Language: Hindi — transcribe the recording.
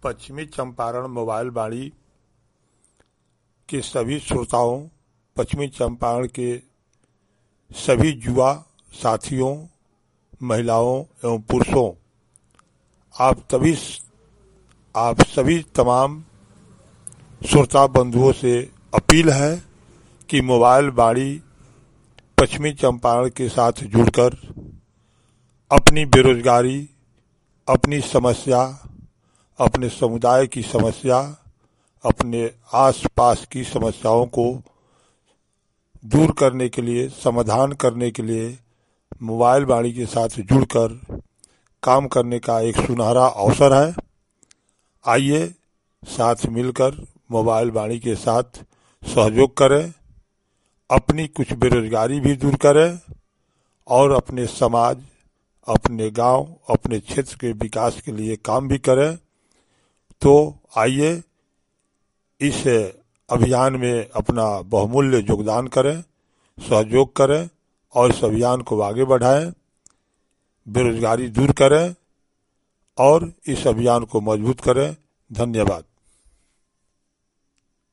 पश्चिमी चंपारण मोबाइल वाणी के सभी श्रोताओं, पश्चिमी चंपारण के सभी युवा साथियों, महिलाओं एवं पुरुषों, आप सभी तमाम श्रोता बंधुओं से अपील है कि मोबाइल वाणी पश्चिमी चंपारण के साथ जुड़कर अपनी बेरोजगारी, अपनी समस्या, अपने समुदाय की समस्या, अपने आसपास की समस्याओं को दूर करने के लिए, समाधान करने के लिए मोबाइल वाणी के साथ जुड़कर काम करने का एक सुनहरा अवसर है। आइए साथ मिलकर मोबाइल वाणी के साथ सहयोग करें, अपनी कुछ बेरोजगारी भी दूर करें और अपने समाज, अपने गांव, अपने क्षेत्र के विकास के लिए काम भी करें। तो आइए इस अभियान में अपना बहुमूल्य योगदान करें, सहयोग करें और इस अभियान को आगे बढ़ाएं, बेरोजगारी दूर करें और इस अभियान को मजबूत करें। धन्यवाद।